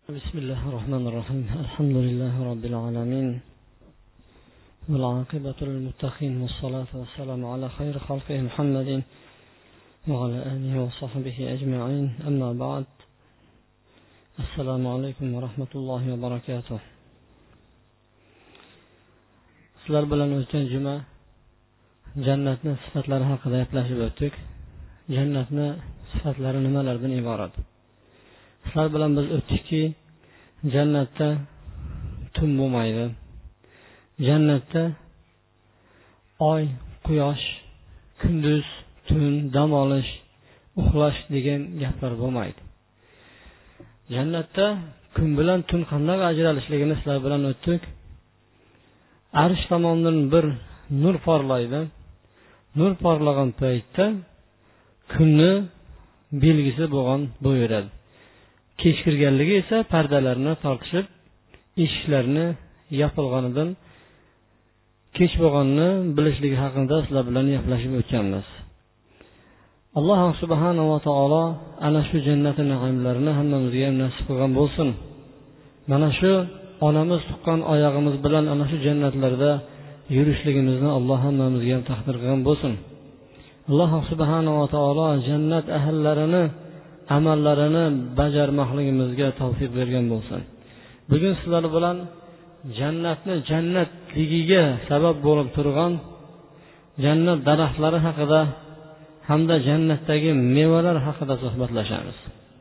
بسم الله الرحمن الرحيم. الحمد لله رب العالمين والعاقبة للمتقين والصلاة والسلام على خير خلقه محمد وعلى آله وصحبه أجمعين. أما بعد. السلام عليكم ورحمة الله وبركاته. Sizlar bilan o'tgan juma jannatning sifatlari haqida gaplashib o'tdik. Jannatning sifatlari nimalardan iborat? Sizlar bilan biz o'tdikki, jannatda tun bo'lmaydi. Jannatda oy, quyosh, kunduz, tun, dam olish, uxlash degan gaplar bo'lmaydi. Jannatda kun bilan tun qanday ajralishligini sizlar bilan o'tdik. Arsh tomonidan bir nur porlaydi. Nur porlagan paytda kunni belgisi bo'lgan bo'yiradi. Kech kirganligi esa pardalarni tortishib, eshiklarni yopilganidan kech bo'lganini bilishligi haqida sizlar bilan gaplashib o'tganmiz. Alloh subhanahu va taolo ana shu jannatning ne'matlarini hammamizga ham nasib qilgan bo'lsin. Mana shu onamiz tuqqan oyog'imiz bilan ana shu jannatlarda yurishligimizni Alloh hammamizga ham taqdir qilgan bo'lsin. Alloh subhanahu va taolo jannat ahllarini amallarini bajarmoqligimizga tavfiq bergan bo'lsin. Bugun sizlar bilan jannatni jannatligiga sabab bo'lib turgan jannat daraxtlari haqida hamda jannatdagi mevalar haqida suhbatlashamiz.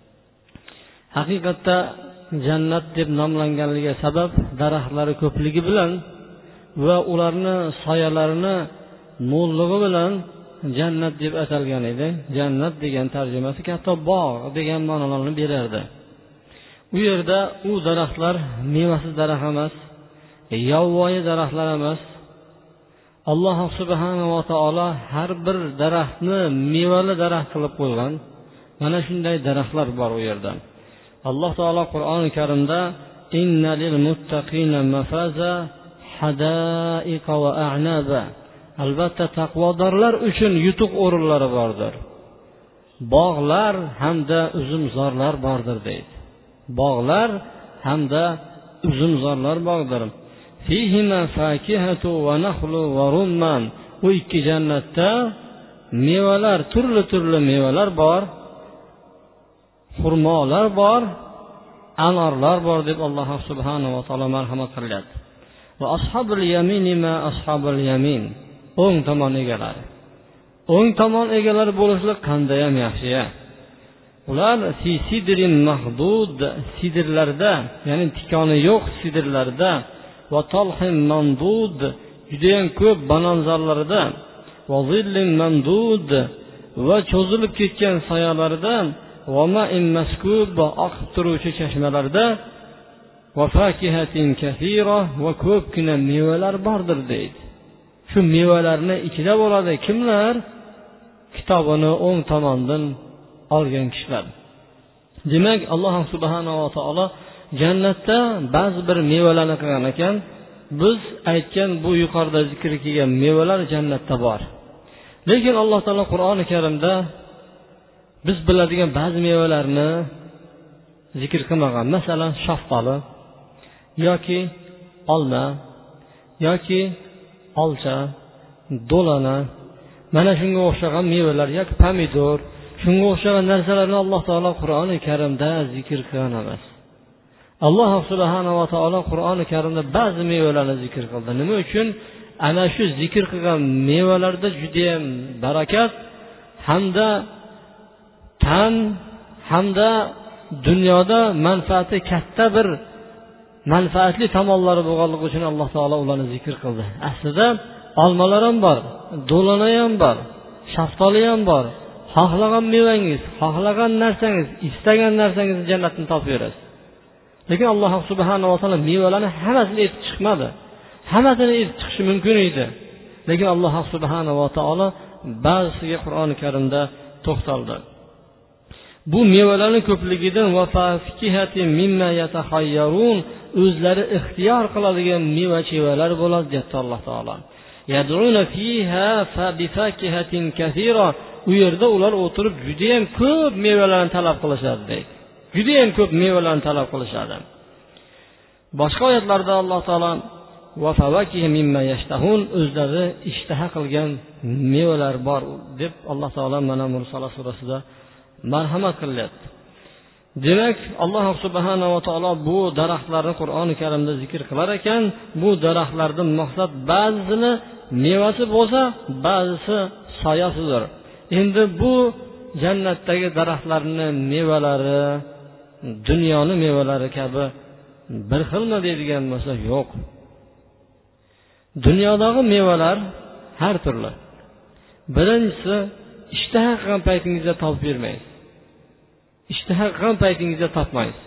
Haqiqatda jannat deb nomlanganligiga sabab daraxtlari ko'pligi bilan va ularni soyalarini mo'lligi bilan jannat deb atalgan edi. Jannat degan tarjimasi katta bog' degan ma'nolarni berardi. U yerda u daraxtlar mevasiz daraxt emas, yovvoyi daraxtlar emas. Alloh subhanahu va taolo har bir daraxtni mevali daraxt qilib qo'ygan. Mana shunday daraxtlar bor u yerda. Alloh taolo Qur'oni Karimda inna lil muttaqina mafaza hadaiqa va a'naba. Albatta taqvodorlar uchun yutuq o'rinlari bordir. Bog'lar hamda uzumzorlar bordir deydi. Bog'lar hamda uzumzorlar bordir. Fihima fakihatu va nakhlu va rumman. Bu ikki jannatda mevalar, turli mevalar bor. Xurmolar bor, anorlar bor deb Alloh subhanahu va taolo marhamat qilyapti. Va ashabul yamin ma ashabul yamin. O'ng tomon egalari. O'ng tomon egalari bo'lishlik qanday ham yaxshi-ya. Ular fi sidrin mahdud, sidrlarda, ya'ni tikoni yo'q sidrlarda, va talhim mandud, juda ham ko'p bananzorlarida, va zillin mandud, va cho'zilib ketgan soyalarida, va ma'in maskub, oqib turuvchi chashmalarda, va fakihatin kathira, va ko'pgina mevalar bordir deydi. Shu mevalarni ichida bo'ladi kimlar? Kitobini o'ng tomondan olgan kishilar. Demak, Alloh subhanahu va taolo jannatda ba'zi bir mevalarni qilgan ekan. Biz aytgan bu yuqorida zikr qilingan mevalar jannatda bor. Lekin Alloh taolo Qur'oni Karimda biz biladigan ba'zi mevalarni zikr qilmagan. Masalan, shaftoli yoki olma yoki olcha, do'lana, mana shunga o'xshagan mevalar yoki pomidor, shunga o'xshagan narsalarni Alloh taolo Qur'oni Karimda zikr qilgan emas. Alloh subhanahu va taolo Qur'oni Karimda ba'zi mevalarni zikr qildi. Nima uchun? Ana shu zikr qilgan mevalarda juda ham barakat hamda tan hamda dunyoda manfaati katta bir manfaatli tomonlari bo'lganligi uchun Alloh taolo ularni zikr qildi. Aslida olmalar ham bor, do'lana ham bor, shaftoli ham bor. Xohlagan mevangiz, xohlagan narsangiz, istagan narsangizni jannatdan topib berasiz. Lekin Alloh subhanahu va taolo mevalarni hammasini aytib chiqmadi. Hammasini aytib chiqishi mumkin edi. Lekin Alloh subhanahu va taolo ba'zisiga Qur'oni Karimda to'xtaldi. Bu mevalarning ko'pligidan va fakihatin mimma yatahayyarun, o'zlari ixtiyor qiladigan meva-chevalar bo'ladi deb Alloh taolo. Yad'una fiha fa bi fakihatin kathira. U yerda ular o'tirib juda ham ko'p mevalarni talab qilishadi deydi. juda ham ko'p mevalarni talab qilishadi. Boshqa oyatlarda Alloh taolo va favakihi mimma yashtahun, o'zlari ishtaha qilgan mevalar bor deb Alloh taolo mana Mursala surasida marhamat qilyapti. Demak, Alloh subhanahu va taolo bu daraxtlarni Qur'oni Karimda zikr qilar ekan, bu daraxtlardan maqsad ba'zisini mevasi bo'lsa, ba'zisi soyasidir. Endi bu jannatdagi daraxtlarning mevalari dunyoning mevalari kabi bir xilmi deydigan bo'lsa, yo'q. Dunyodagi mevalar har turli. Birinchisi, ishtaha qilgan paytingizda topib bermaysiz. Ishtaha qilgan paytingizda topmaysiz.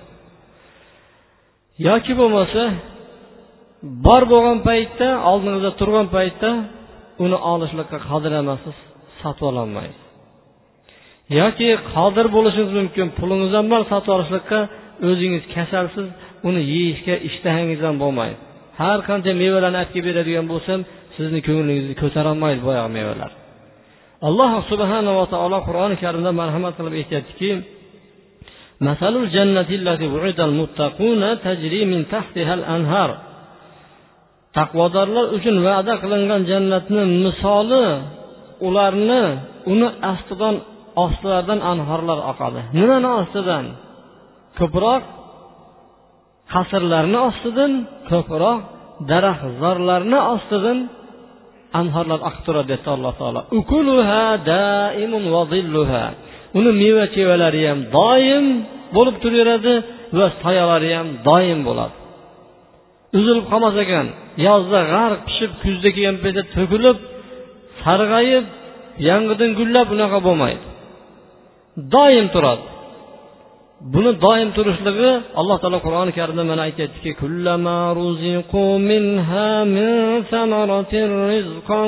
Yoki bo'lmasa, bor bo'lgan paytda, oldingizda turgan paytda uni olishlikka qodir emassiz, sotib ololmaysiz. Yoki qodir bo'lishingiz mumkin, pulingiz ham bor, sotib olishlikka o'zingiz kasalsiz, uni yeyishga ishtahangiz ham bo'lmaydi. Har qancha mevalarni olib kelib beradigan bo'lsam, sizni ko'nglingizni ko'tara olmaydi boyagi mevalar. Alloh subhanahu va taolo Qur'oni Karimda marhamat qilib aytayaptiki: "Masalul jannati allati wu'idal muttaquna tajri min tahtiha al-anhar." Taqvodorlar uchun va'da qilingan jannatning misoli uni ostlaridan anhorlar oqadi. Nimani ostidan? Ko'proq qasrlarni ostidan, ko'proq daraxtzorlarni ostidan anhorlar oqib turadi dedi Alloh taolo. Ukuluha daimun va zilluha. Uni meva-chevalari ham doim bo'lib turaveradi va soyalari ham doim bo'ladi. Uzilib qolmas ekan. Yozda g'arq pishib, kuzda kelgan paytda to'kilib, sarg'ayib, yangidan gullab unaqa bo'lmaydi. Doim turadi. Buni doim turishligi Alloh taolo Qur'oni Karimda mana aytayaptiki: "Kullama ruziqu minha min samaratir rizqan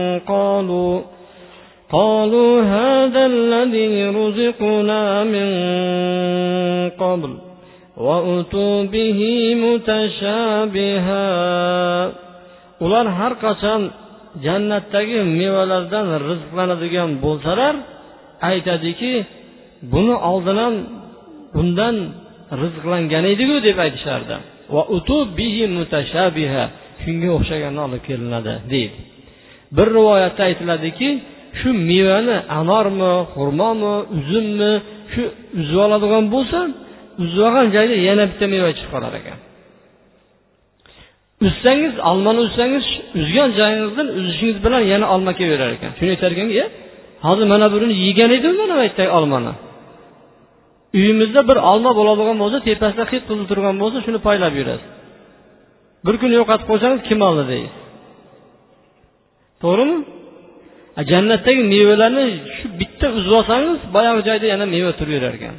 qalu hadha alladhi ruziqna min qabl wa utu bihi mutashabiha." Ular har qachon jannatdagi mevalardan rizqlanadigan bo'lsalar, aytadiki, buni oldindan bundan rizqlangan edi-ku deb aytishardi. Va utub bihi mutashabiha, shunga o'xshaganini olib kelinadi deydi. Bir rivoyatda aytiladiki, shu mevani anormi, xurmomi, uzummi, shu uzib oladigan bo'lsa, uzib olgan joyda yana bitta meva chiqib qolar ekan. Uzsangiz, olmani uzsangiz, uzgan joyingizdan uzishingiz bilan yana olma kelaverar ekan. Shuni aytar ekanki, hozir mana burini yegan edim mana aytay olmani. Uyimizda bir olma bo'ladigan bo'lsa, tepasida hid qilib turgan bo'lsa, shuni paylab yurasiz. Bir kun yo'qotib qo'ysangiz, kim oldi deysiz. To'g'rimi? Jannatdagi mevalarni shu bitta uzib olsangiz, boyagi joyda yana meva turaverar ekan.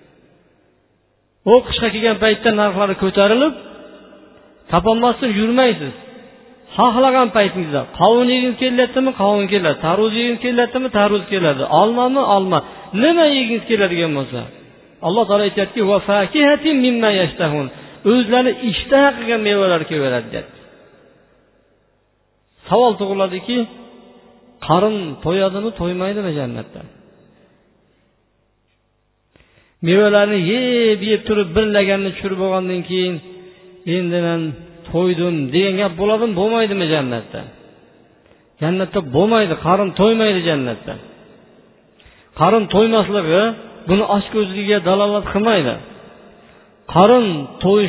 O qishga kelgan paytda narxlari ko'tarilib, topolmasdan yurmaysiz. Xohlagan paytingizda qovun yegingiz kelyaptimi, qovun keladi. Tarvuz yegingiz kelyaptimi, tarvuz keladi. Olmami, olma. Nima yegingiz keladigan bo'lsa, Alloh taolo aytayapti: "Va fakihatin mimma yashtahun." O'zlari ishtaha qilgan mevalar kelaveradi dedi. Savol tug'iladiki, qarin to'yadimi, to'ymaydimi jannatda? Mevalarni yeb turib bir laganni tushirib bo'lgandan keyin endi men to'ydim degan gap bo'ladimi, bo'lmaydimi jannatda? Jannatda bo'lmaydi, qarin to'ymaydi jannatda. Qarin to'ymasligi buni ochko'zligiga dalolat qilmaydi. Qarinni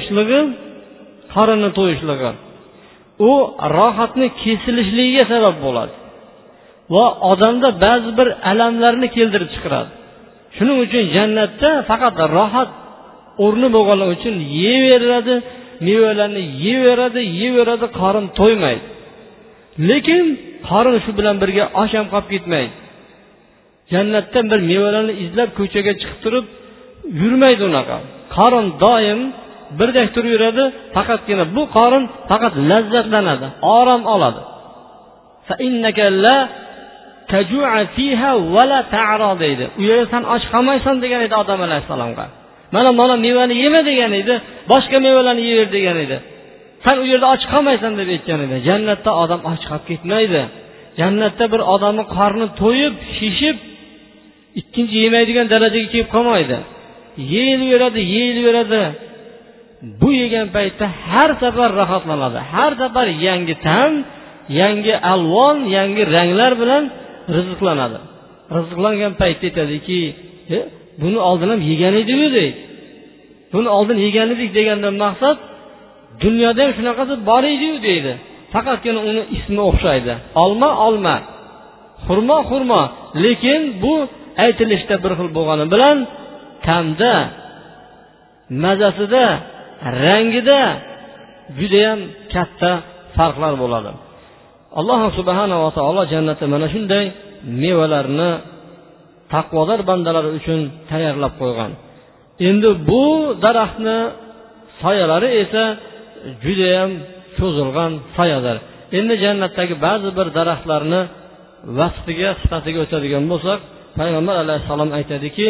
to'yishligi u rohatni kesilishligiga sabab bo'ladi va odamda ba'zi bir alamlarni keltirib chiqaradi. Shuning uchun jannatda faqat rohat o'rni bo'lganligi uchun yeyaveradi, mevalarni yeyaveradi, qarin to'ymaydi. Lekin qarin shu bilan birga osh ham qolib ketmaydi. Jannatdan bir mevalarni izlab ko'chaga chiqib turib yurmaydi unaqa. Qarin doim birdek turaveradi, faqatgina bu qarin faqat lazzatlanadi, orom oladi. Fa innaka la taju'a fiha va la ta'ra deydi. U yerda sen och qolmaysan degan edi Odam alayhisalomga. Mana mevani yema degan edi, boshqa mevalarni yever degan edi. Sen u yerda och qolmaysan deb aytgan edi. Jannatda odam och qolib ketmaydi. Jannatda bir odamning qorni to'yib, shishib, ikkinchi yemaydigan darajaga kelib qolmaydi. yeyilaveradi. Bu yegan paytda har safar rohatlanadi. Har safar yangi ta'm, yangi alvon, yangi ranglar bilan rizqlanadi. Rizqlangan paytda aytadiki, buni oldin ham yegan edik deydi. Buni oldin yegan edik degandan maqsad dunyoda ham shunaqasi bor edi deydi. Faqatgina uni ismi o'xshaydi. Olma, xurmo, lekin bu aytilishda bir xil bo'lgani bilan ta'mda, mazasida, rangida juda ham katta farqlar bo'ladi. Alloh subhanahu va taolo jannatda mana shunday mevalarni taqvodor bandalar uchun tayyorlab qo'ygan. Endi bu daraxtni soyalari esa juda ham cho'zilgan soyadir. Endi jannatdagi ba'zi bir daraxtlarni vasfiga, sifatiga o'tadigan bo'lsak, Payg'ambar alayhisalom aytadiki,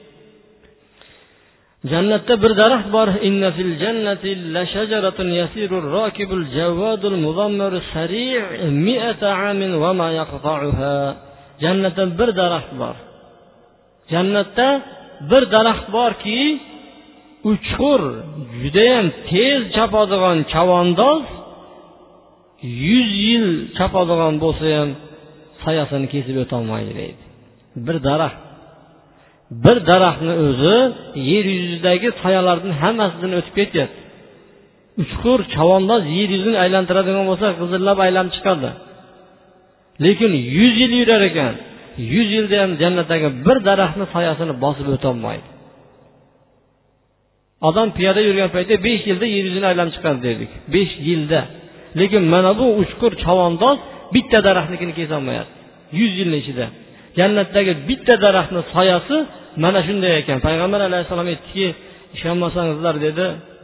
jannatda bir daraxt bor. Inna fil jannati la shajaratun yasirur rakibul jawadul muzammar sari' 100 amin wa ma yaqta'uha. Jannatda bir daraxt bor. Jannatda bir daraxt borki, uchqur, juda ham tez chopadigan chavandoz 100 yil chopadigan bo'lsa ham soyasini kesib o'ta olmaydi deydi. Bir daraxtni o'zi yer yuzidagi soyalarning hammasidan o'tib ketadi. Uchqur chavandoz yer yuzini aylantiradigan bo'lsa, g'izillab aylanib chiqadi. Lekin 100 yil yurar ekan. 100 yilda ham jannatdagi bir daraxtni soyasini bosib o'ta olmaydi. Odam piyoda yurgan paytda 5 yilda yer yuzini aylanib chiqadi dedik. 5 yilda. Lekin mana bu uchqur chavandoz bitta daraxtnikini kesa olmayapti. 100 yilning ichida. Jannatdagi bitta daraxtning soyasi mana shunday ekan. Payg'ambar alayhisalom aytdiki, ishonmasangizlar dedi,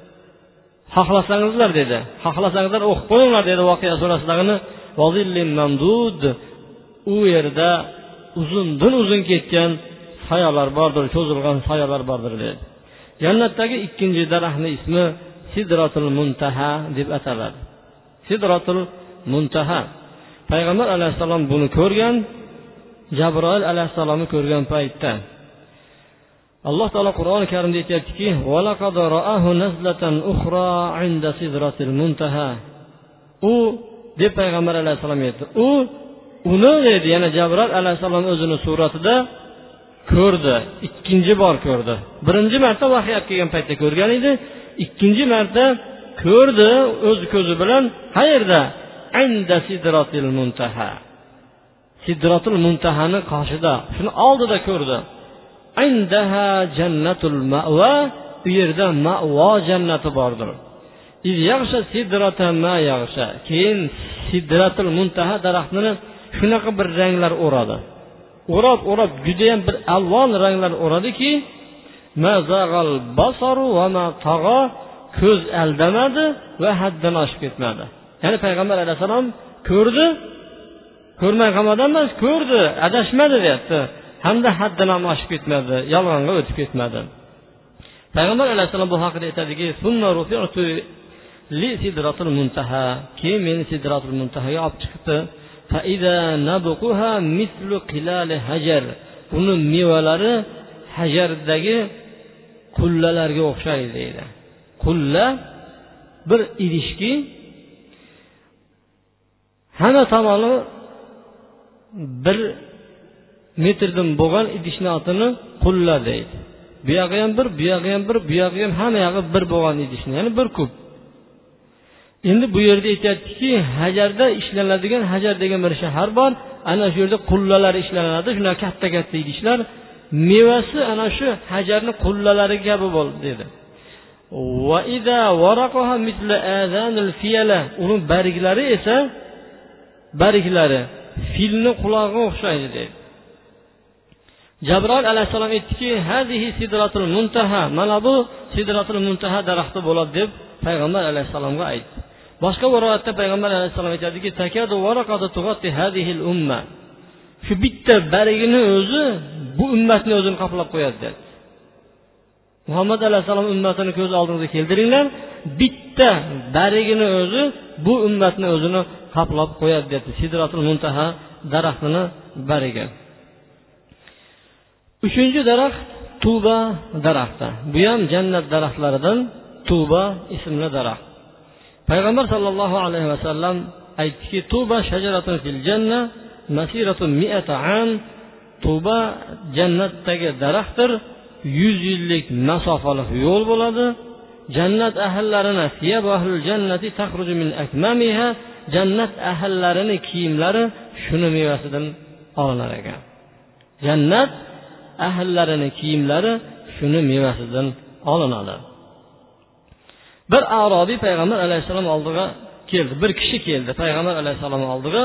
xohlasangizlar o'qib qo'yinglar dedi Voqea surasidagini. Vazillin mamdud. U yerda uzun ketgan soyalar bordir, cho'zilgan soyalar bordir dedi. Jannatdagi ikkinchi daraxtning ismi Sidratul Muntaha deb ataladi. Sidratul Muntaha. Payg'ambar alayhisalom buni ko'rgan. Jabroil alayhisalomni ko'rgan paytda Alloh taolo Qur'oni Karimda aytadiki, "Va laqad ra'ahu nazlatan ukhra 'inda sidratil muntaha." U deb Payg'ambar alayhisalom aytdi. Uni dedi, yana Jabroil alayhisalom o'zini suratida ko'rdi. Ikkinchi bor ko'rdi. Birinchi marta vahiy olib kelgan paytda ko'rgan edi. Ikkinchi marta ko'rdi o'z ko'zi bilan. Qayerda? 'Inda sidratil muntaha. Sidratul Muntahani qoshida, shuni oldida ko'rdi. Indaha jannatul ma'wa, u yerda ma'vo jannati bordir. Iz yaghsha sidrata ma yaghsha. Keyin Sidratul Muntaha daraxtini shunaqa bir ranglar o'radi. O'rab juda ham bir alvon ranglar o'radiki, ma zag'al basaru va ma tag'a, ko'z aldamadi va haddan oshib ketmadi. Ya'ni Payg'ambar alayhisalom ko'rdi, ko'rmay qolmadan emas, ko'rdi, adashmadi deyapti. Hamda haddan ham oshib ketmadi, yolg'onga o'tib ketmadi. Payg'ambar alayhisalom bu haqida aytadiki, "Sunna rufi'tu li sidratul muntaha." Keyin meni sidratul muntahaga olib chiqdi. Fa idza nabquha mislu qilal hajar. Uni mevalari hajardagi qullalarga o'xshaydi deydi. Qulla bir idishki, hamma tomoni 1 metrdan bo'lgan idishning otini qulla deydi. Bu yog'i ham 1, bu yog'i ham 1, bu yog'i ham hamma yog'i 1 bo'lgan idishni, ya'ni 1 kub. Endi bu yerda aytayaptiki, hajarda ishlanadigan, hajar degan bir shahar bor. Ana shu yerda qullalar ishlanadi. Shuna katta-katta idishlar, mevasi ana shu hajarning qullalari kabi bo'ldi dedi. Va idza waraqaha misla azanil fiyala. Uning barglari esa filni qulog'iga o'xshaydi dedi. Jabroil alayhisalom aytdiki, "Hazihi sidratul muntaha." Mana bu sidratul muntaha daraxti bo'ladi deb Payg'ambar alayhisalomga aytdi. Boshqa bir rivoyatda Payg'ambar alayhisalom aytadiki, "Takadu waraqatu tughatti hadihil umma." Shu bitta bargini o'zi bu ummatni o'zini qoplab qo'yadi dedi. Muhammad alayhisalom ummatini ko'z oldingizga keltiringlar, bitta bargini o'zi bu ummatni o'zini qoplab qo'yadi dedi. Sidratul Muntaha daraxtini barigi. Uchinchi daraxt tuba daraxti. Bu ham jannat daraxtlaridan tuba ismli daraxt. Payg'ambar sollallohu alayhi vasallam aytdiki, tuba shajaratun fil janna masiratun 100 am. Tuba jannatdagi daraxtdir. 100 yillik masofalik yo'l bo'ladi. Jannat ahllarini siyabahlul jannati takhruju min akmamiha. Jannat ahllarini kiyimlari shuni mevasidan olinar ekan. Jannat ahllarini kiyimlari shuni mevasidan olinadi. Bir Arobiy payg'ambar alayhisalom oldiga keldi. Bir kishi keldi payg'ambar alayhisalom oldiga.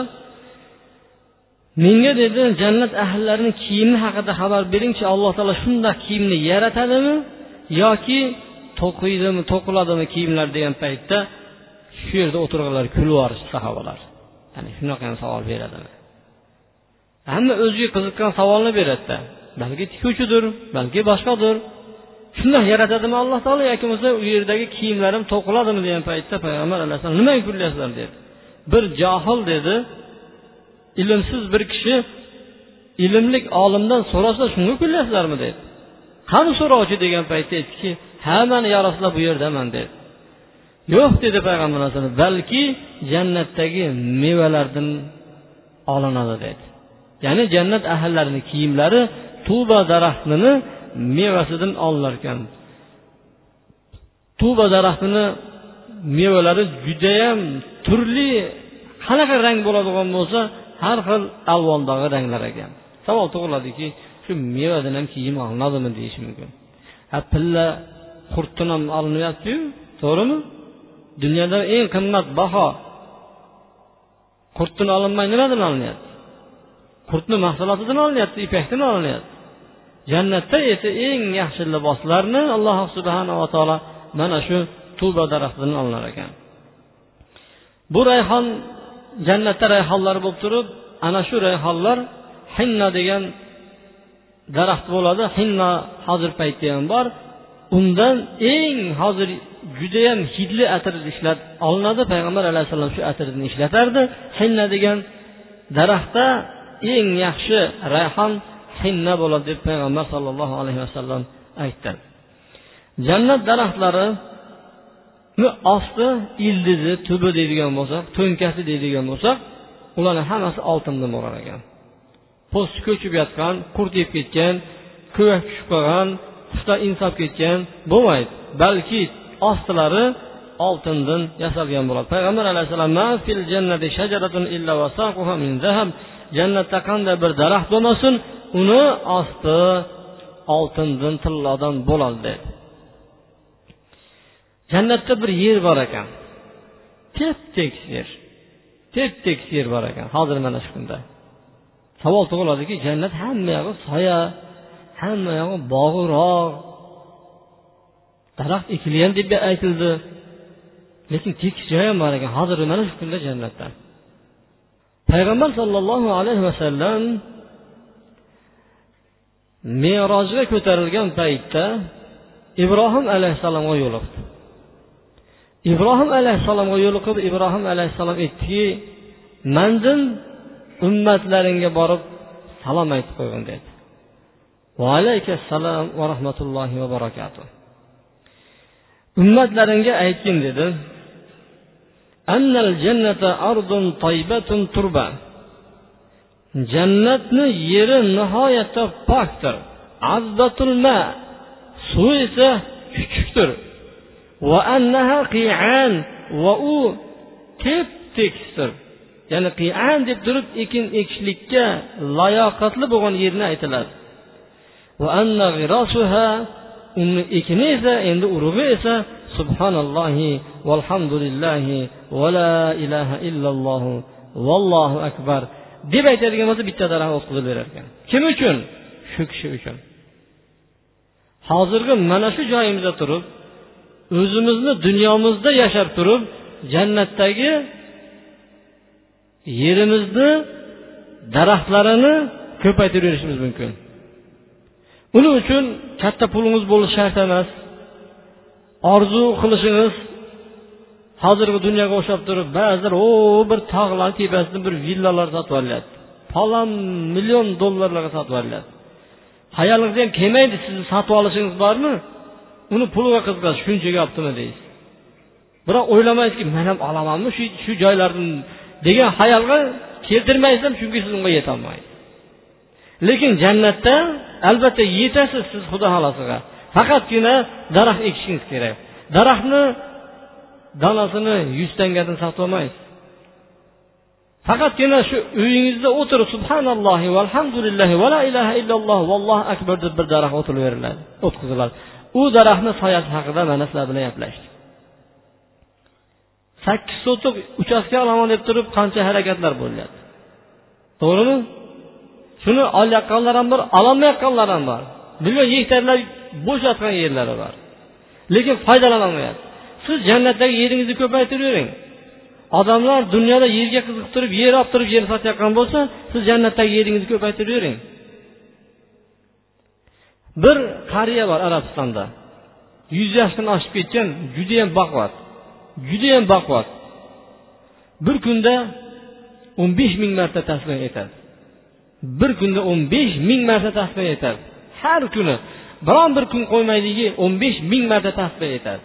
Menga dedi, jannat ahllarining kiyimi haqida xabar beringchi, Alloh taolo shunday kiyimni yaratadimi yoki to'qiydimi, to'qiladimi kiyimlar degan paytda shu yerda o'tirganlar kulib yuborishdi sahobalar. Ya'ni shunaqa ham savol beradimi? Hamma o'ziga qiziqqan savolni beradi. Balki tikuvchidir, balki boshqadir. Shunday yaratadimi Alloh taolo yoki bo'lsa u yerdagi kiyimlarim to'qiladimi degan paytda payg'ambar alayhisalom nimaga kulyapsizlar dedi. Bir johil dedi, ilmsiz bir kishi ilmlik olimdan so'rasa shunga kulyapsizlarmi dedi. Qani so'rovchi degan paytda aytdiki, "Ha, men ya Rasululloh bu yerdaman" dedi. "Yo'q" dedi payg'ambar alayhisalom, "balki jannatdagi mevalardan olinadi" dedi. Ya'ni jannat ahllarining kiyimlari tuba daraxtining mevasidan olinar ekan. Tuba daraxtining mevalari juda ham turli, qanaqa rang bo'ladigan bo'lsa, har xil alvondagi ranglar ekan. Savol tug'iladiki, shu mevadan ham kiyim olinadimi deyish mumkin. Pilla qurtdan ham olinyapti-ku, to'g'rimi? Dunyoda eng qimmat baho qurtdan olinmay nimadan olinyapti? Qurtni mahsulotidan olinyapti, ipakdan olinyapti. Jannatda esa eng yaxshi liboslarni Alloh subhanahu va taolo mana shu tuba daraxtidan olinar ekan. Bu rayhon jannatda rayhonlar bo'lib turib, ana shu rayhonlar hinna degan daraxt bo'ladi. Hinna hozir paytda ham bor. Undan eng hozir juda ham hidli atir ishlab olinadi. Payg'ambar alayhisalom shu atirni ishlatardi. Hinna degan daraxtda eng yaxshi rayhon hinna bo'ladi deb payg'ambar sollallohu alayhi vasallam aytdi. Jannat daraxtlari osti ildizi, tubi deydigan bo'lsak, to'nkasi deydigan bo'lsak, ularning hammasi oltindan bo'lar ekan. Po'st ko'chib yotgan, qurtib ketgan, ko'yak tushib qolgan, qushlar insab ketgan bo'lmaydi. Balki ostilari oltindan yasalgan bo'ladi. Payg'ambar alayhisalom "Ma fil jannati shajaratun illa wasaquha min zahab." Jannatda qanday bir daraxt bo'lmasin, uni osti oltindan, tillodan bo'ladi dedi. Jannatda bir yer bor ekan. Tep-tekis yer. Tep-tekis yer bor ekan. Hozir mana shu kunda. Savol tug'iladiki, jannat hamma yog'i soya, hamma yog'i bog'roq. Daraxt ekilgan deb aytildi. Lekin tekis joy ham bor ekan. Hozir mana shu kunda jannatda. Payg'ambar sollallohu alayhi vasallam Me'rojga ko'tarilgan paytda Ibrohim alayhisalomga yo'liqdi. Ibrohim alayhisalomga yo'liqib, Ibrohim alayhisalom aytdiki, "Mendan ummatlaringga borib salom aytib qo'ying" dedi. "Va alayhissalom va rahmatullohi va barakatuh." Ummatlaringga aytgin dedi. "Annal jannata ardun tayyibatun turba." Jannatni yeri nihoyatda pokdir. Azbatul ma. Suv esa chuchukdir. Va annaha qi'an. Va u tep-tekisdir. Ya'ni qi'an deb turib ekin ekishlikka layoqatli bo'lgan yerni aytiladi. Va anna ghirasuha, uni ekini esa, endi urug'i esa subhanallohi valhamdulillahi va la ilaha illalloh vallohu akbar deb aytadigan bo'lsa bitta daraxt o'tqizib berar ekan. Kim uchun? Shu kishi uchun. Hozirgi mana shu joyimizda turib, o'zimizni dunyomizda yashab turib, jannatdagi yerimizni daraxtlarini ko'paytirib berishimiz mumkin. Buning uchun katta pulingiz bo'lishi shart emas. Orzu qilishingiz hozirgi dunyoga o'xshab turib, ba'zilar bir tog'lar tepasida bir villalar sotib olyapti. Falon million dollarlarga sotib olyapti. Hayolingiz ham kelmaydi, sizni sotib olishingiz bormi? Uni puliga qiziqasiz, shunchaga olibdimi deysiz. Biroq o'ylamaysizki, men ham olamanmi shu joylardan degan xayolga keltirmaysiz, chunki siz unga yeta olmaysiz. Lekin jannatda albatta yetasiz siz Xudo xolosiga. Faqatgina daraxt ekishingiz kerak. Daraxtni danasini 100 tangadan sotib olmaysiz. Faqatgina shu uyingizda o'tirib subhanallohi valhamdulillahi va la ilaha illalloh vallohu akbar deb bir daraxt o'tilaveriladi, o'tkaziladi. U daraxtni soyasi haqida mana sizlar bilan gaplashdik. 8 sotuq uchastka olaman deb turib qancha harakatlar bo'lyapti. To'g'rimi? Shuni olayotganlar ham bor, ololmayotganlar ham bor. Million gektarlar bo'sh yotgan yerlari bor. Lekin foydalanolmayapti. Siz jannatdagi yeringizni ko'paytiravering. Odamlar dunyoda yerga qiziqib turib, yer olib turib yer sotayotgan bo'lsa, siz jannatdagi yeringizni ko'paytiravering. Bir qariya bor Arabistonda. 100 yoshdan oshib ketgan, juda ham baquvvat. Juda ham baquvvat. Bir kunda 15,000 marta tasbih aytadi. Bir kunda 15,000 marta tasbih aytadi. Har kuni biron bir kun qo'ymaydiki 15,000 marta tasbih aytadi.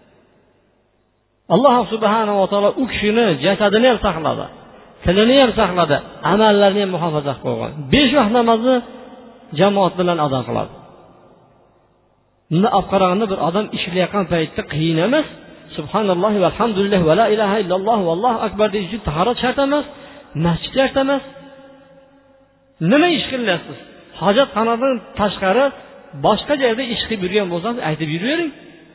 Alloh subhanahu va taolo u kishini jasadini ham saqladi, tilini ham saqladi, amallarini ham muhofaza qilib qo'ygan. 5 vaqt namozni jamoat bilan ado qiladi. Bunda olib qaraganda bir odam ishlayotgan paytda qiyin emas. Subhanallohi valhamdulillah va la ilaha illalloh vallohu akbar deyish uchun tahorat shart emas, masjid shart emas. Nima ish qilyapsiz? Hojatxonadan tashqari boshqa joyda ish qilib yurgan bo'lsangiz aytib yuravering.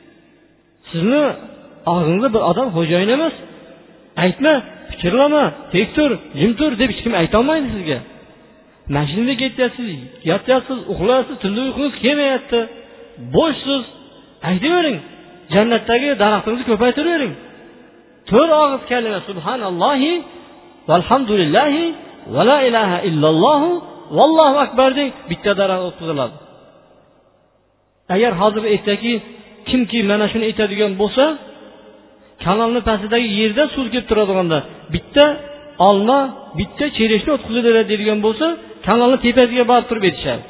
Sizni og'zingizda bir odam xo'jayin emas. Aytma, fikrlama, tek tur, jim tur deb hech kim ayta olmaydi sizga. Mashinada ketyapsiz, yotyapsiz, uxlayapsiz, tunda uyqungiz kelmayapti. Bo'shsiz. Aytavering. Jannatdagi daraxtingizni ko'paytiravering. 4 og'iz kalima subhanallohi valhamdulillahi va la ilaha illalloh vallohu akbar deb bitta daraxt o'tkaziladi. Agar hozir aytdiki, kimki mana shuni aytadigan bo'lsa, kanalning pastidagi yerda suv kelib turadiganda bitta olma, bitta chereshni o'tkaziladi deydigan bo'lsa, kanalning tepasiga borib turib aytishadi.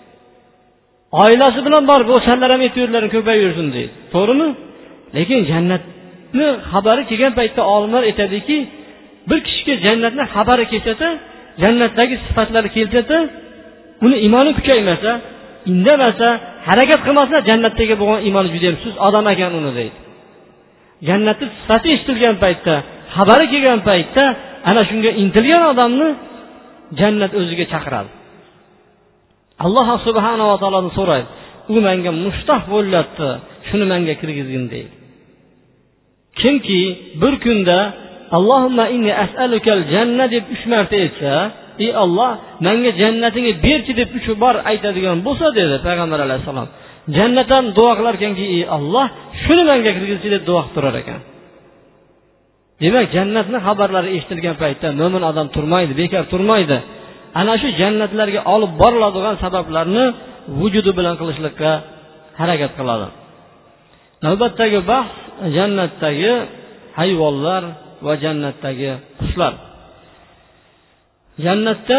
Oilasi bilan borib o'shanlar ham aytib ko'payversin deydi. To'g'rimi? Lekin jannatni xabari kelgan paytda olimlar aytadiki, bir kishiga jannatning xabari kelsa, jannatdagi sifatlari kelsa, uni iymoni kuchaymasa, indamasa, harakat qilmasa, jannatdagi bo'lgan iymoni juda ham sust odam ekan uni deydi. Jannatning sifati eshitilgan paytda, xabari kelgan paytda ana shunga intilgan odamni jannat o'ziga chaqiradi. Alloh subhanahu va taolodan so'raydi. U menga mushtoq bo'lyapti, shuni menga kirgizgin deydi. Kimki bir kunda Allohumma inni as'alukal janna deb 3 marta aytsa, ey Alloh, menga jannatingni berchi deb 3 bor aytadigan bo'lsa dedi payg'ambar alayhisalom. Jannatdan duo qilar ekanki, ey Alloh, shuni menga kirgizchi deb duo qilib turar ekan. Demak, jannatning xabarlari eshitilgan paytda mo'min odam turmaydi, bekor turmaydi. Ana shu jannatlarga olib boriladigan sabablarni vujudi bilan qilishlikka harakat qiladi. Navbatdagi bahs jannatdagi hayvonlar va jannatdagi qushlar. Jannatda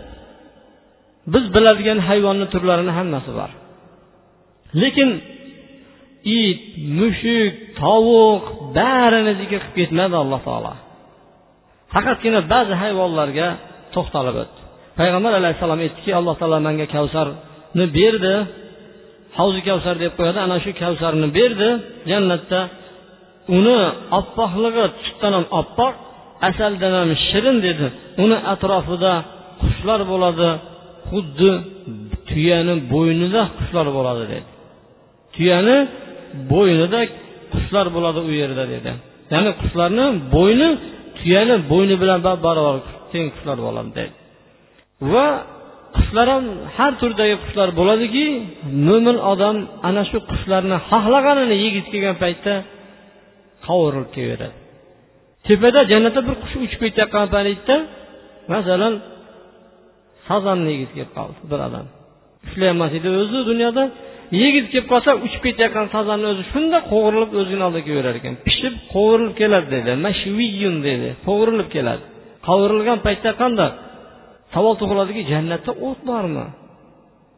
biz biladigan hayvonning turlarining hammasi bor. Lekin it, mushuk, tovuq barini zikr qilib ketmadi Alloh taolo. Faqatgina ba'zi hayvonlarga to'xtalib o'tdi. Payg'ambar alayhisalom aytdiki, Alloh taolo menga Kavsarni berdi. Havzi Kavsar deb qo'yadi. Ana shu Kavsarni berdi jannatda. Uni oppoqligi tutdan ham oppoq, asaldan ham shirin dedi. Uni atrofida qushlar bo'ladi, xuddi tuyaning bo'ynida qushlar bo'ladi dedi. Tuyani bo'ynida qushlar bo'ladi u yerda dedi. Ya'ni qushlarning bo'yni tuyani bo'yni bilan barobar teng qushlar bo'ladi dedi. Va qushlar ham har turdagi qushlar bo'ladiki, mo'min odam ana shu qushlarni xohlaganini yegisi kelgan paytda qovurilib kelaveradi. Tepada jannatda bir qush uchib ketayotgan paytda, masalan, sazanni yegisi kelib qoldi bir odam. Ushlayolmas edi o'zi dunyoda, yegisi kelib qolsa uchib ketayotgan sazanni o'zi shunda qovurilib o'zining oldiga kelaverar ekan. Pishib qovurilib keladi dedi. Mashviyun dedi. Qovurilib keladi. Qovurilgan paytda qanday? Savol tug'iladiki, jannatda o't bormi?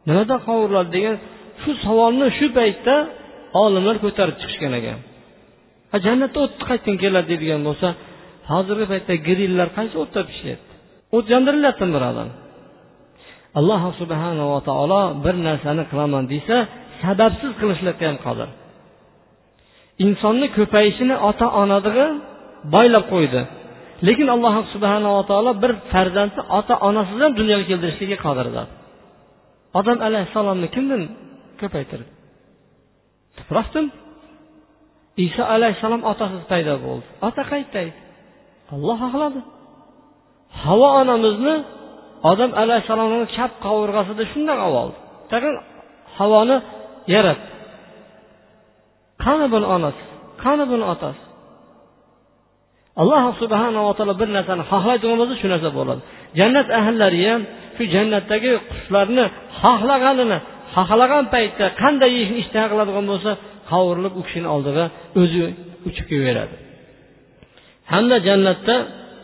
Nimada qovuriladi degan shu savolni shu paytda olimlar ko'tarib chiqishgan ekan. Jannatda o't qayerdan keladi deydigan bo'lsa, hozirgi paytda grillar qaysi o'tda pishyapti? O't yondirilyapti birodar. Alloh subhanahu va taolo bir narsani qilaman desa, sababsiz qilishlikka ham qodir. Insonni ko'payishini ota-onadagi boylab qo'ydi. Lekin Alloh subhanahu va taolo bir farzandni ota-onasiz ham dunyoga keltirishga qodirdir. Odam alayhisalomni kimdan ko'paytirdi? Tuproqdan. Isa alayhisalom otasiz paydo bo'ldi. Ota qaytdi. Alloh xohladi. Havo onamizni Odam alayhisalomning chap qovurg'asida shunday oldi. Tag'in havoni yaratdi. Qani buni onasi, qani buni otasi. Alloh subhanahu va taolo bir narsani xohlaydigan bo'lsa, shu narsa bo'ladi. Jannat ahllari ham shu jannatdagi qushlarni xohlagan paytda qanday yeyishni ishtaha qiladigan bo'lsa, qovurilib u kishining oldiga o'zi uchib kelaveradi. Hamda jannatda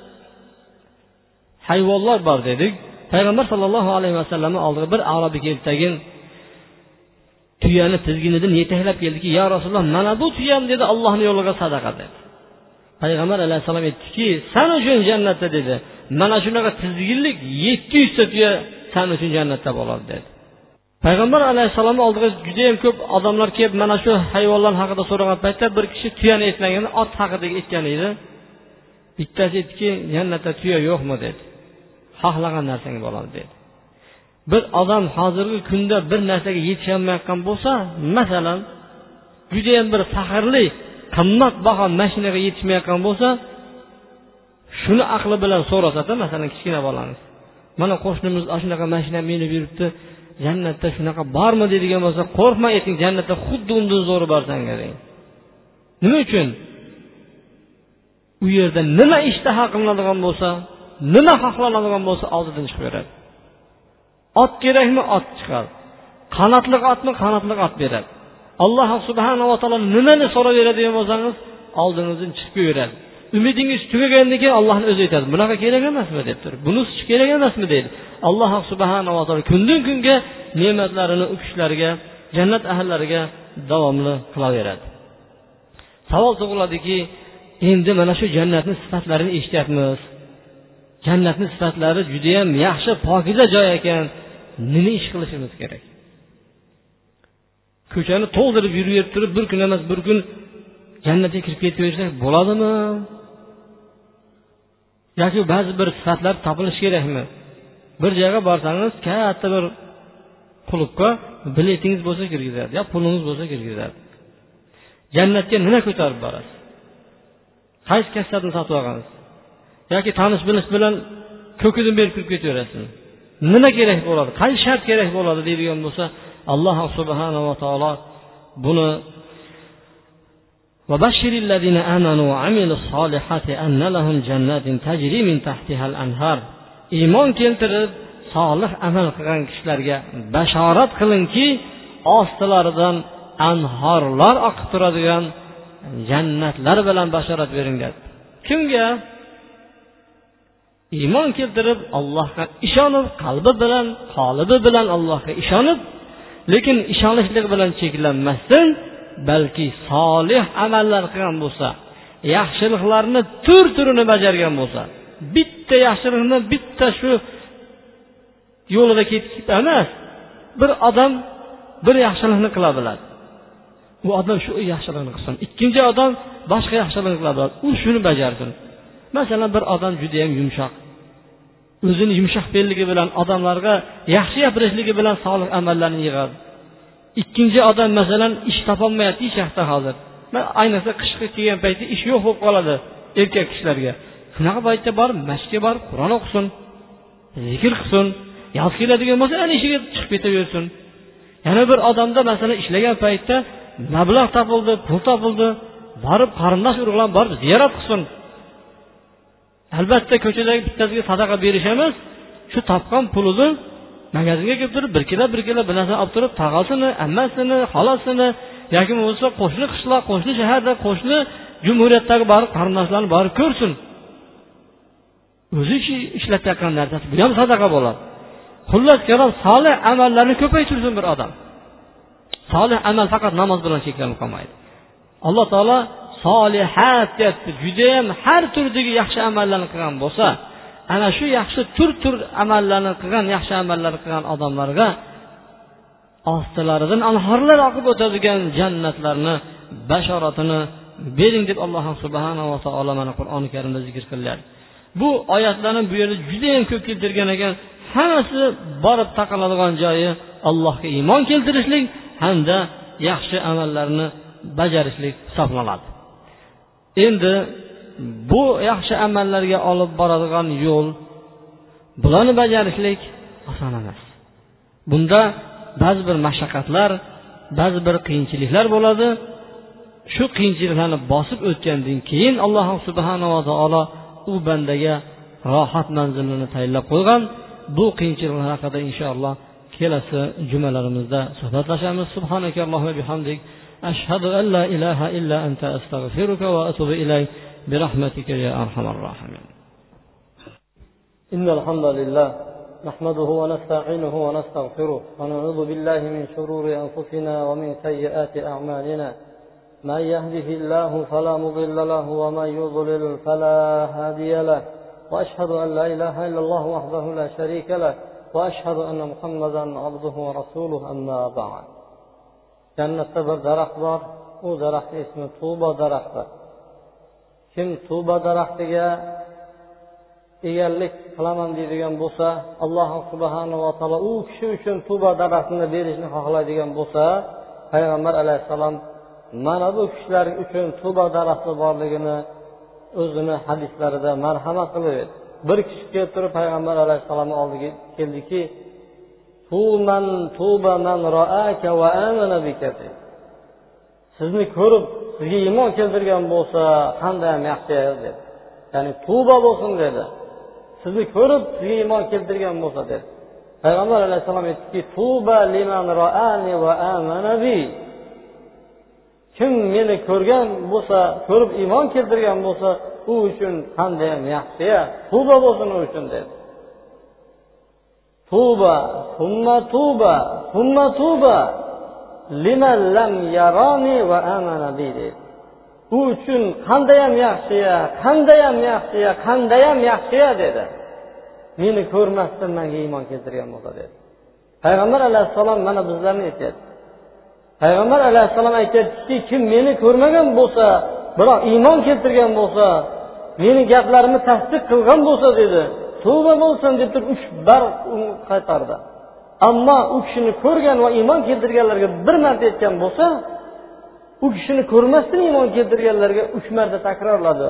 hayvonlar bor dedik. Payg'ambar sollallohu alayhi vasallamning oldiga bir arabi kelib tagin tuyani tizginidan yetaklab keldiki, "Ya Rasululloh, mana bu tuyam" dedi, "Allohning yo'liga sadaqa" dedi. Payg'ambar alayhisalom aytdiki, "Sen uchun jannatda" dedi. "Mana shunaqa tizginlik 700 ta tuya sen uchun jannatda bo'ladi" dedi. Payg'ambar alayhisalomning oldiga juda ham ko'p odamlar kelib, mana shu hayvonlar haqida so'ragan paytda bir kishi tuyani aytmaganda ot haqida aytgan edi. Bittasi aytdiki, "Jannatda tuya yo'qmi" dedi. "Xohlagan narsang bo'ladi" dedi. Bir odam hozirgi kunda bir narsaga yetisholmayotgan bo'lsa, masalan, juda ham bir faxrli, qimmatbaho mashinaga yetishmayotgan bo'lsa, shuni aqli bilan so'rasa-da, masalan, kichkina bolangiz, "Mana qo'shnimiz shunaqa mashina minib yuribdi, jannatda shunaqa bormi?" deydigan bo'lsa, "Qo'rqma, ayting, jannatda xuddi undan zo'ri bor senga" deng. Nima uchun? U yerda nima ishtaha qilinadigan bo'lsa, nima xohlanadigan bo'lsa, oldidan chiqib beradi. Ot kerakmi? Ot chiqadi. Qanotli otmi? Qanotli ot beradi. Alloh subhanahu va taolo nimani so'raveradigan bo'lsangiz, oldingizdan chiqib beradi. Umidingiz tugagandan keyin Allohning o'zi aytadi, "Bunaqa kerak emasmi?" deb turib. "Bunisi kerak emasmi?" deydi. Alloh subhanahu va taolo kundan kunga ne'matlarini u kishilarga, jannat ahllariga davomli qilaveradi. Savol tug'iladiki, endi mana shu jannatning sifatlarini eshityapmiz. Jannatning sifatlari juda ham yaxshi, pokiza joy ekan. Nima ish qilishimiz kerak? Ko'chani to'ldirib yurib turib, bir kun emas, bir kun jannatga kirib ketaversak bo'ladimi? Yoki ba'zi bir sifatlar topilishi kerakmi? Bir joyga borsangiz, katta bir klubga biletingiz bo'lsa kirgizadi, yo pulingiz bo'lsa kirgizadi. Jannatga nima ko'tarib borasiz? Qaysi kasbni sotib olgansiz? Yoki tanish bilish bilan ko'kidan berib kirib ketaverasizmi? Nima kerak bo'ladi? Qaysi shart kerak bo'ladi deydigan bo'lsa, Alloh subhanahu va taolo buni va bashiril ladina amanu va amilus solihati anna lahum jannatin tajri min tahtiha al-anhar. Iymon keltirib solih amal qilgan kishilarga bashorat qilingki, ostilaridan anhorlar oqib turadigan jannatlar bilan bashorat bering dedi. Kimga? Iymon keltirib Allohga ishonib, qalbi bilan, qolibi bilan Allohga ishonib, lekin ishonishlik bilan cheklanmasdan, balki solih amallar qilgan bo'lsa, yaxshiliklarni tur-turini bajargan bo'lsa, bitta yaxshilikni bitta shu yo'lida ketib emas, bir odam bir yaxshilikni qila biladi. U odam shu yaxshilikni qilsin. Ikkinchi odam boshqa yaxshilikni qila biladi. U shuni bajarsin. Masalan, bir odam juda ham yumshoq, o'zini yumshoq belligi bilan odamlarga yaxshi gapirishligi bilan solih amallarni yig'adi. Ikkinchi odam masalan ish topolmayapti hechaqda hozir. Ayniqsa qishki kelgan paytda ish yo'q bo'lib qoladi erkak kishilarga. Shunaqa paytda borib, masjidga borib Qur'on o'qisin, zikr qilsin, yoz keladigan bo'lsa, ana ishiga chiqib ketaversin. Yana bir odamda masalan ishlagan paytda mablag' topildi, pul topildi, borib qarindosh urug'lar borib ziyorat qilsin. Albatta ko'chadagi bittasiga sadaqa berishamiz, shu topgan pulini magazinga kelib turib, bir kilo bir narsa olib turib, tog'asini, ammasini, xolasini yoki bo'lsa qo'shni qishloq, qo'shni shaharda, qo'shni jumhuriyatdagi borib qarindoshlarni borib ko'rsin. O'zi ishlatayotgan narsasi bu ham sadaqa bo'ladi. Xullas kalom solih amallarni ko'paytirsin bir odam. Solih amal faqat namoz bilan cheklanib qolmaydi. Alloh taolo solihat deyapti. Juda ham har turdagi yaxshi amallarni qilgan bo'lsa, ana shu yaxshi tur amallarni qilgan, yaxshi amallar qilgan odamlarga ostilaridan anhorlar oqib o'tadigan jannatlarni bashoratini bering deb Alloh subhanahu va taolo mana Qur'oni Karimda zikr qilyapti. Bu oyatlarni bu yerda juda ham ko'p keltirgan ekan. Hammasi borib taqaladigan joyi Allohga iymon keltirishlik hamda yaxshi amallarni bajarishlik hisoblanadi. Endi bu yaxshi amallarga olib boradigan yo'l, bularni bajarishlik oson emas. Bunda ba'zi bir mashaqqatlar, ba'zi bir qiyinchiliklar bo'ladi. Shu qiyinchiliklarni bosib o'tgandan keyin Alloh subhanahu va taolo u bandaga rohat manzilini tayinlab qo'ygan. Bu qiyinchiliklar haqida inshaalloh kelasi jumalarimizda suhbatlashamiz. Subhanakallohu va bihamdik, ashhadu an la ilaha illa anta astaghfiruka va atubu ilayk bi rahmatika ya arhamar rahimin. Innal hamdalillah nahmaduhu wa nasta'inuhu wa nastaghfiruh wa na'udhu billahi min shururi anfusina wa min sayyiati a'malina. Man yahdihillahu fala mudilla lahu wa man yudlil fala hadiya lahu. وأشهد أن لا إله إلا الله وحده لا شريك له وأشهد أن محمدا عبده ورسوله أما بعد. Jannatda bir daraxt bor, u daraxt ismi Tuba daraxti. Kim Tuba daraxtiga egallik qilaman deydigan bo'lsa, Alloh subhanahu va taolo u kishi uchun Tuba daraxtini berishni xohlaydigan bo'lsa, payg'ambar alayhisalom mana bu kishilar uchun Tuba daraxti borligini o'zini hadislarida marhamat qilib, bir kishi kelib turib payg'ambar alayhisalomning oldiga keldiki, tuba man ra'aka va amana bika. Sizni ko'rib, sizga iymon keltirgan bo'lsa, qanday yaxshi dedi. Ya'ni tuba bo'lsin dedi. Sizni ko'rib, sizga iymon keltirgan bo'lsa dedi. Payg'ambar alayhisalom aytdiki, tuba liman ra'ani va amana bi. Kim meni ko'rgan bo'lsa, ko'rib iymon keltirgan bo'lsa, u uchun qanday yaxshi-ya, tuba bo'lsin u uchun dedi. Tuba, summa tuba liman lam yarani va amana bi dedi. U uchun qanday yaxshi-ya dedi. Meni ko'rmasdan menga iymon keltirgan bo'lsa dedi. Payg'ambar alayhisalom mana bizlarni aytadi. Payg'ambar alayhisalom aytadiki, kim meni ko'rmagan bo'lsa, biroq iymon keltirgan bo'lsa, meni gaplarimni tasdiq qilgan bo'lsa dedi, tavba bo'lsin deb turib 3 bar qaytardi. Ammo u kishini ko'rgan va iymon keltirganlarga bir marta aytgan bo'lsa, u kishini ko'rmasdan iymon keltirganlarga 3 marta takrorladi.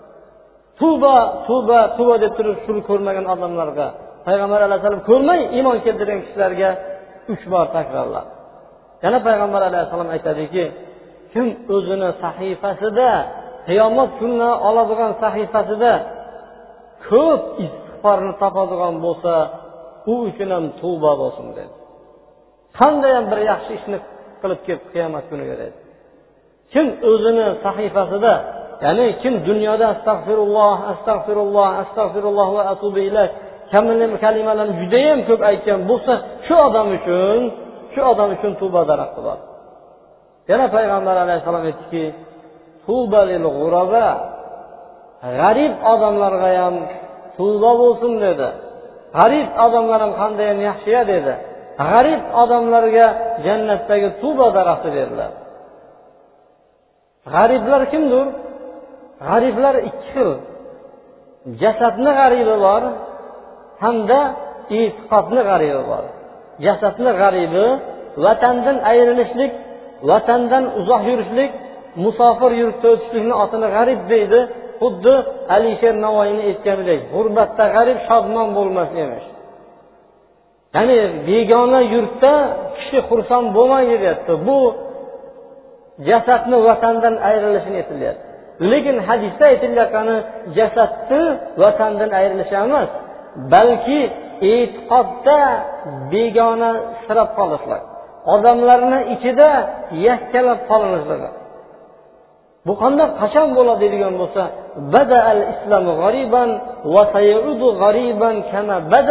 Tavba deb turib shuni ko'rmagan odamlarga, payg'ambar alayhisalom ko'rmay iymon keltirgan kishilarga 3 bor takrorladi. Yana payg'ambar alayhisalom aytadiki, kim o'zini sahifasida, qiyomat kunini oladigan sahifasida ko'p istig'forni topadigan bo'lsa, u uchun ham tavba bo'lsin dedi. Qanday ham bir yaxshi ishni qilib kelib qiyomat kuniga dedi. Kim o'zini sahifasida, ya'ni kim dunyoda astag'firulloh va atubu ilayh kalimalarni juda ham ko'p aytgan bo'lsa, shu odam uchun tavba daraxti bor. Yana payg'ambar alayhisalom aytdiki, tavba lil g'uraba, g'arib odamlarga ham tavba bo'lsin dedi. G'arib odamlar ham qanday ham yaxshi-ya dedi. G'arib odamlarga jannatdagi tavba daraxti beriladi. G'ariblar kimdir? G'ariblar 2 xil. Jasadni g'aribi bor, hamda e'tiqodni g'aribi bor. Jasadni g'aribi vatandan ayrilishlik, vatandan uzoq yurishlik, musofir yurtda o'tishlikni otini g'arib deydi. Xuddi Alisher Navoiyning aytganidek, g'urbatda g'arib shodmon bo'lmas emish. Ya'ni begona yurtda kishi xursand bo'lmaydi deyapti. Bu jasadni vatandan ayrilishini aytilyapti. Lekin hadisda aytilayotgani jasadni vatandan ayrilishi emas, balki e'tiqodda begona sirab qolishlar, odamlarning ichida yakkalab qolishlari. Bu qachon bo'ladi degan bo'lsa, bada'al islamu g'ariban va sayudu g'ariban kama bada'a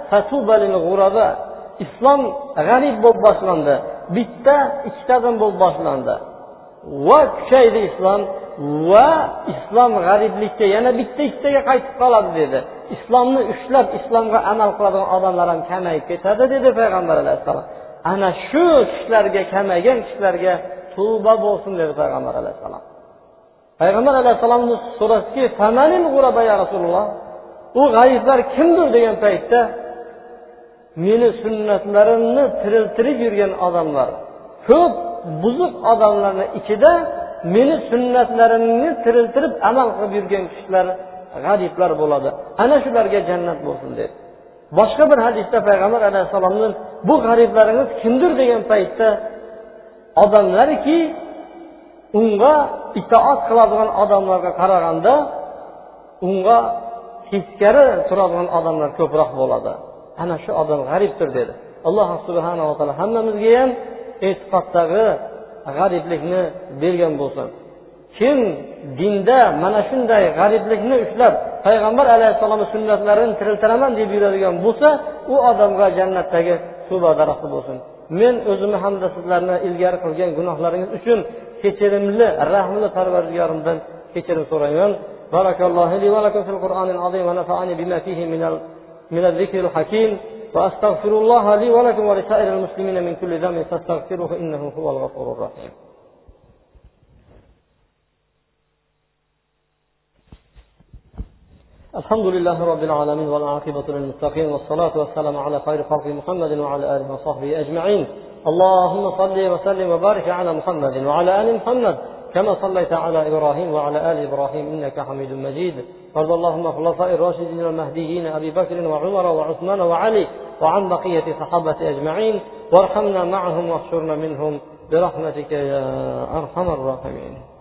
fatuba lil ghuraba. Islom g'arib bo'lib boshlandi. Bitta, ikkitadan bo'lib boshlandi. Va kuchaydi islom va islom g'ariblikka yana bitta ikkitaga qaytib qoladi dedi. Islomni ushlab islomga amal qiladigan odamlar ham kamayib ketadi dedi payg'ambar alayhisalom. Ana shu kishilarga, kamaygan kishilarga tavba bo'lsin dedi payg'ambar alayhisalom. Payg'ambar alayhisalomni so'rasiki, "Famanil g'uraba ya Rasululloh?" U g'ariblar kimdir degan paytda meni sunnatlarimni tiriltirib yurgan odamlar, ko'p buzuq odamlarning ichida meni sunnatlarimni tiriltirib amal qilib yurgan kishilar g'ariblar bo'ladi. Ana shularga jannat bo'lsin dedi. Boshqa bir hadisda payg'ambar alayhisalomning bu g'ariblaringiz kimdir degan paytda odamlarki unga itoat qiladigan odamlarga qaraganda unga teskari turadigan odamlar ko'proq bo'ladi. Ana shu odam g'aribdir dedi. Alloh subhanahu va taolo hammamizga ham e'tiqoddagi g'ariblikni bergan bo'lsin. Kim dinda mana shunday g'ariblikni ushlab payg'ambar alayhisolamning sunnatlarini tiriltiraman deb yuradigan bo'lsa, u odamga jannatdagi suva daraxti bo'lsin. Men o'zimni hamda sizlarni ilgari qilgan gunohlaringiz uchun kechirimli, rahmli Parvardigorimdan kechirim so'rayman. Barakallohu li va lakum fil Qur'anil azim va nafa'ani bima fihi min al-zikril hakim va astaghfirulloha li va lakum va lisa'iril muslimina min kulli dhanbin fastaghfiruhu innahu huval ghafurur rahim. الحمد لله رب العالمين والعاقبة للمتقين والصلاة والسلام على خير خلق محمد وعلى آله وصحبه أجمعين. اللهم صل وسلم وبارك على محمد وعلى آل محمد كما صليت على إبراهيم وعلى آل إبراهيم إنك حميد مجيد. وارض اللهم عن الخلفاء الراشدين المهديين أبي بكر وعمر وعثمان وعلي وعن بقية صحابة أجمعين وارحمنا معهم واحشرنا منهم برحمتك يا أرحم الراحمين.